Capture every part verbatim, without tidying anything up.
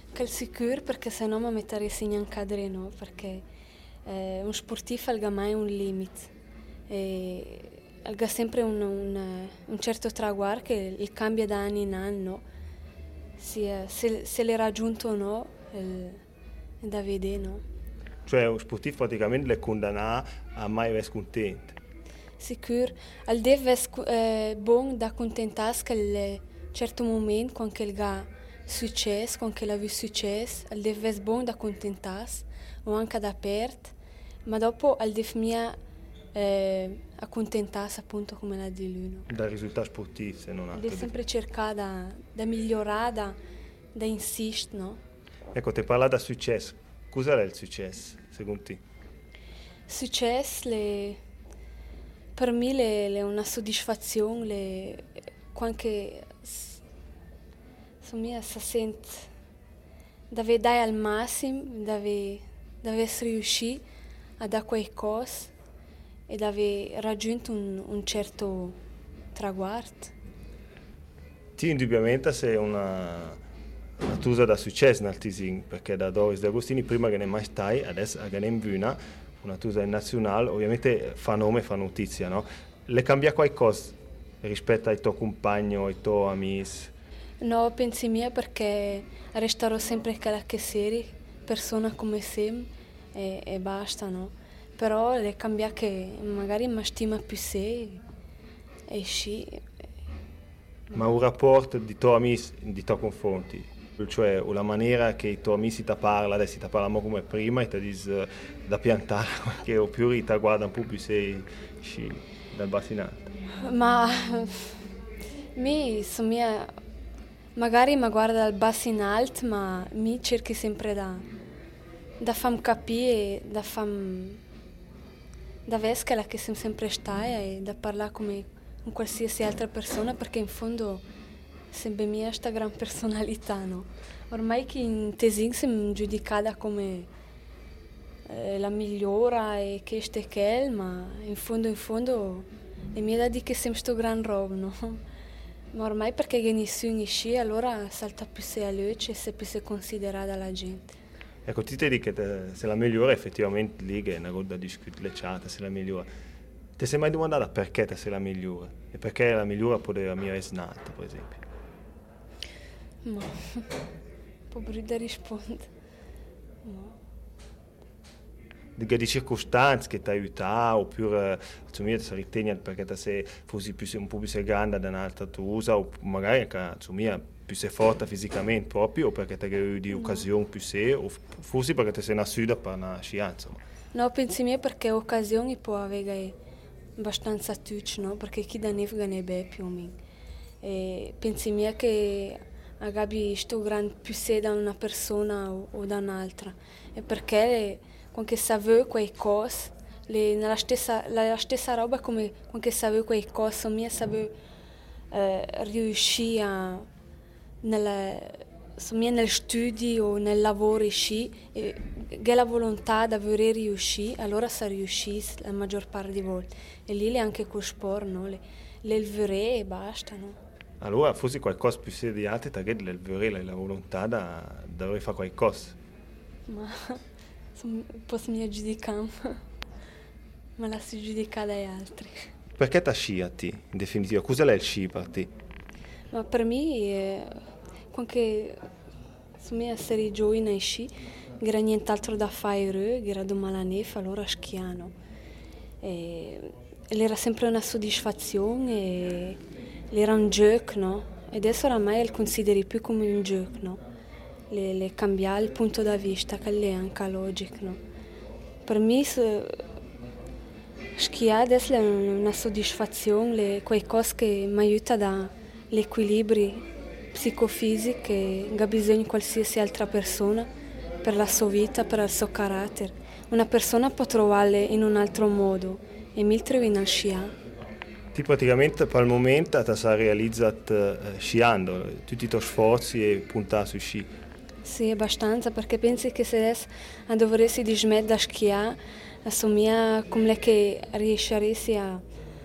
Che è sicuro perché se no mi metterei in cadere, no? Perché eh, un sportivo ha mai un limite e ha sempre un, un, un certo traguardo che il cambia da anno in anno, se, se, se l'è raggiunto o no, è da vedere, no? Cioè un sportivo praticamente le condanna a mai essere contento. Sicuro, al deve essere eh, buon da contentarsi che il certo momento quando il ha successo, quando l'ha avuto successo, al deve essere buon da contentarsi o anche da perdere, ma dopo al deve mia eh, accontentarsi appunto come l'ha di lui, no? Dal risultato sportivo, se non altro. Deve sempre cercare da, da migliorare, da, da insistere, no? Ecco, ti parla da successo. Cos'è il successo, secondo te? Successo, le, per me le, è una soddisfazione, le, quando insomma, si sente di dare al massimo, di essere riusciti a dare qualcosa e di aver raggiunto un, un certo traguardo. Ti indubbiamente sei una, una tusa da successo nel Tisin, perché da Doris D'Agostini prima che ne mai stai, adesso che ne in una tusa in nazionale, ovviamente fa nome, fa notizia, no? Le cambia qualcosa rispetto ai tuoi compagni o ai tuoi amici? No, pensi mia perché resterò sempre quella che sei, persona come sempre e, e basta, no? Però le cambia che magari mi stima più sé e sci. Ma un rapporto di tuoi amici di tuoi confronti, cioè la maniera che i tuoi amici ti parlano, adesso ti parlano come prima e ti dicono da piantare, che oppure ti guarda un po' più sei sci, dal bassinato. Ma mi somia magari mi guarda dal basso in alto, ma mi cerchi sempre da da farmi capire, da farmi da vedere che siamo sempre stata e da parlare come con qualsiasi altra persona perché in fondo sempre mia questa gran personalità, no? Ormai che in Tesin siamo giudicata come eh, la migliore e che ste che ma in fondo in fondo è mia da dire che siamo sto gran roba, no? Ma ormai perché che nessuno sci allora salta più se a luce e se più se considerata dalla gente. Ecco, ti dici che te, se la migliore effettivamente lì che è una cosa da discutere, se è la migliore. Ti sei mai domandata perché te sei la migliore? E perché la migliore può essere la mia esnata, per esempio? Ma, un po' brutta da rispondere. No. Di che di circostanze che ti aiutano, oppure insomma, ti ritieni perché te sei fossi più, un po' più grande da un'altra tusa, o magari anche insomma, più sei forte fisicamente proprio, o perché ti hai di occasione più sei, o forse perché ti sei nascita per una scienza. No, pensi me perché occasioni può avere abbastanza tutti, no? Perché chi da ne ne beh più o meno. E pensi me che magari sto grande più sei da una persona o, o da un'altra. E perché quando sa qualcosa, le, nella stessa, la stessa roba come quando sa qualcosa, mia sa eh, riuscire a nella, insomma, nel studio o nel lavoro sci, e che la volontà di voler riuscire, allora si riuscì la maggior parte di volte. E lì è anche con sport, no? Le, le il vorere e basta, no? Allora, forse qualcosa più serio di altri, ti il vorere, la volontà da, da dover fare qualcosa. Ma posso mi giudicare, ma la si giudica dagli altri. Perché ti sci a te, in definitiva? Cos'è il sci per te? Ma per me, eh, quando insomma, essere giovane in sci, non era nient'altro da fare, era domani la neve, allora schiano. E era sempre una soddisfazione, e era un gioco, no? E adesso oramai lo consideri più come un gioco, no? Le, le cambiare il punto di vista, che è anche logico, no? Per me, se, schiare adesso è una soddisfazione, è qualcosa che mi aiuta dall'equilibrio psicofisico che ha bisogno di qualsiasi altra persona per la sua vita, per il suo carattere. Una persona può trovarle in un altro modo e mi trovo in sciare. Ti praticamente per il momento ti sei realizzato eh, sciando, tutti i tuoi sforzi e puntare su sci. Sì, abbastanza, perché pensi che se adesso dovresti dismettere da sciare, assomiglia come che riusciresti a,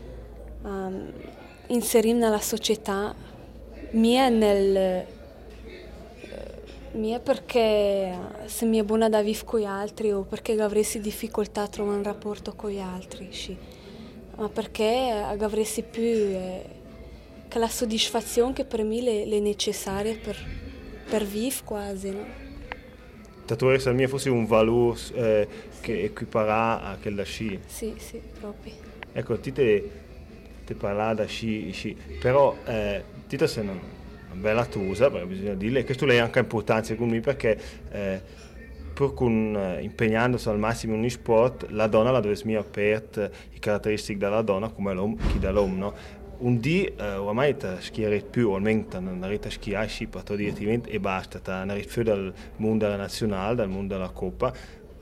a inserirmi nella società mia nel, Mia perché se mi è buona da vivere con gli altri o perché avresti difficoltà a trovare un rapporto con gli altri, sì. Ma perché avresti più eh, che la soddisfazione che per me è, è necessaria per, per vivere quasi, no? Tatuare al mio fosse un valore eh, Sì. che equipara a quella sci. Sì, sì, proprio. Ecco, ti te, te parla da sci, sci. Però eh, ti te sei una, una bella tusa, perché bisogna dirle, questo è anche importante secondo me perché eh, pur con, eh, impegnandosi al massimo in un sport, la donna la deve essere aperta le caratteristiche della donna come l'uomo, chi dall'uomo, no? Un dì eh, ormai ti schierei più, o almeno ti non arrivi a schiare sci per direttamente e basta, ti arrivi fuori dal mondo della nazionale, dal mondo della coppa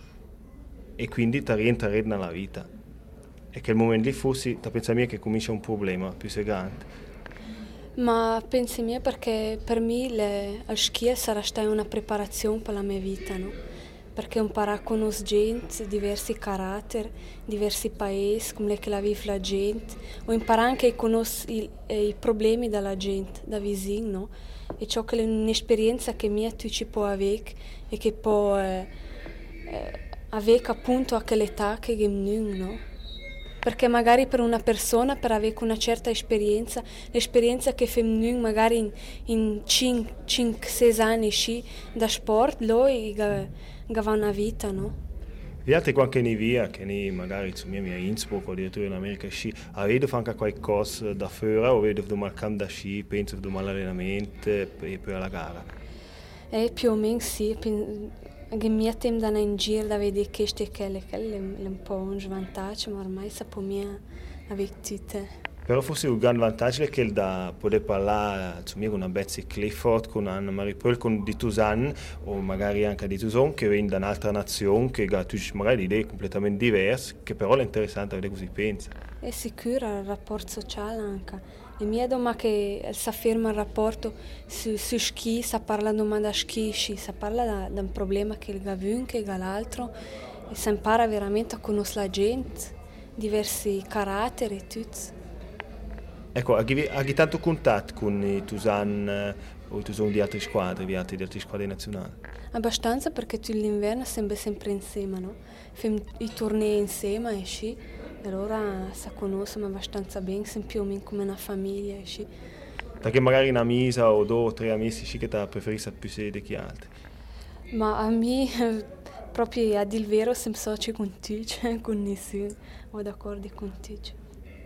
e quindi ti rientra nella vita. E che il momento lì fosse, ti pensi a me che comincia un problema più grande. Ma pensi mia perché per me le, al sci sarà stata una preparazione per la mia vita, no? Perché imparare a conoscere gente, diversi caratteri, diversi paesi, come che la vive la gente, o imparare anche a conoscere i, i problemi della gente, da vicino, no? E ciò che è un'esperienza che mia tu ci può avere e che può eh, eh, avere appunto a quell'età che è no? Perché magari per una persona, per avere una certa esperienza, l'esperienza che femminile magari in, in cinque sei anni sì, da sport, lui aveva una vita, no? Gli altri qualche ne via, che ne magari su mia mia Innsbruck o addirittura in America sci, avete anche qualcosa da fuori o avete domani al campo da sci, penso domani all'allenamento e poi alla gara? Eh, più o meno sì, che mi tempo da in giro da vedere che queste che è un po' un svantaggio, ma ormai sappiamo avere tutte. Però forse un grande vantaggio è che da poter parlare con una Betsy Clifford, con Anna Marie Pearl, con di Tusan o magari anche di Tuson che viene da un'altra nazione che ha magari idee completamente diverse, che però è interessante vedere cosa pensa. È sicuro il rapporto sociale anche. E mia domanda che si afferma il rapporto su, su ski, si parla da ski, si parla da un problema che il un che l'altro e si impara veramente a conoscere la gente, diversi caratteri e tutto. Ecco, hai tanto contatto con i Tusan eh, o i Tusan di altre squadre, di altre, di altre squadre nazionali? Abbastanza perché tu l'inverno sempre sempre insieme, no? Facciamo i tornei insieme e sci, e allora si conoscono abbastanza bene, siamo più o meno come una famiglia e sci. Perché magari una misa o due o tre amici sci che ti preferisci più di che altri? Ma a me, proprio a dire il vero, siamo soci con tutti, con nessuno, ho d'accordo con tutti.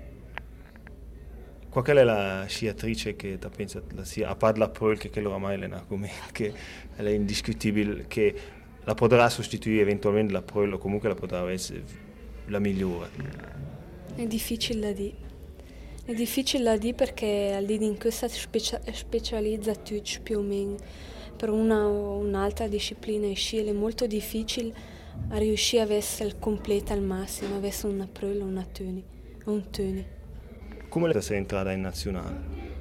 Qual è la sciatrice che ti pensa, a parte la Pearl, che è oramai è un argomento che è indiscutibile, che la potrà sostituire eventualmente la Pearl o comunque la potrà essere la migliore? È difficile da dire. È difficile da dire perché al di in questa specia- specializza tutti più o meno. Per una o un'altra disciplina e sci è molto difficile a riuscire a essere completa al massimo, a essere una Pearl o una tuni, o un tuni. Come sei entrata in nazionale?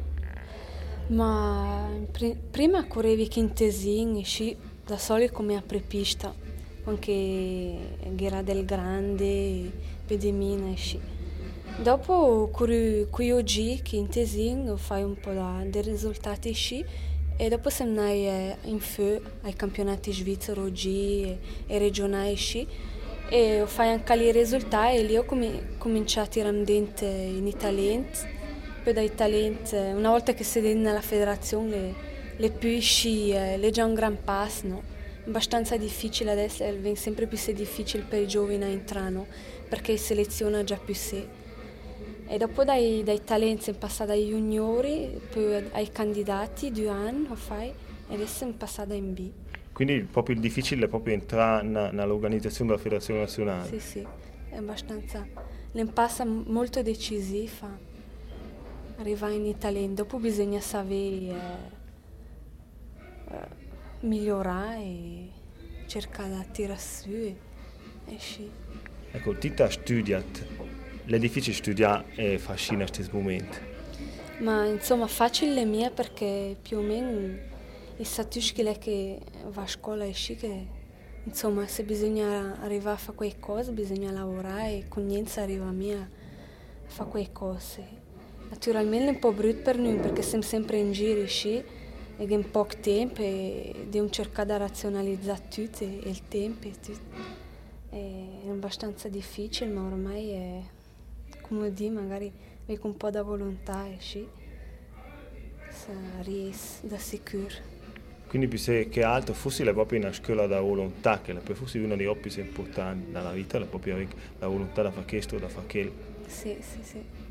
Ma pr- prima correvi Quintesin e sci da soli come apripista, anche Ghera del Grande, Pedemina e sci. Dopo corri qui oggi Quintesin, fai un po' da, dei risultati sci e dopo se andai eh, in feu ai campionati svizzeri oggi e, e regionali sci e fai anche lì i risultati e lì ho com- cominciato a tirare dentro in talenti, poi dai talenti, una volta che sei nella federazione le, le più sci, eh, le già un gran passo, no? Abbastanza difficile adesso, eh, viene sempre più difficile per i giovani a entrare, no? Perché seleziona già più sé. E dopo dai, dai talenti siamo passati ai juniori, poi ai candidati, due anni, lo fai, e adesso siamo passati in B. Quindi proprio il difficile è proprio entrare nell'organizzazione della federazione nazionale? Sì, sì, è abbastanza... L'impasse molto decisiva, arrivare in Italia, dopo bisogna sapere eh, eh, migliorare e cercare di tirare su e, e sci. Ecco, ti hai studiato, è difficile studiare e fare sci in questo momento? Ma insomma facile è mia perché più o meno i satuschi che va a scuola e sci che insomma se bisogna arrivare a fare qualcosa bisogna lavorare e con niente arriva a me a fare qualcosa. Naturalmente è un po' brutto per noi perché siamo sempre in giro e sci e in poco tempo e devo cercare di razionalizzare tutto e, e il tempo e tutto. È abbastanza difficile, ma ormai è, come di, magari con un po' di volontà e sì, si riesce da sicuro. Quindi pensi che altro fosse la propria una scuola da volontà, che la fosse una delle cose più importanti nella vita, la propria la volontà da fare questo, da fare quello. Sì, sì, sì.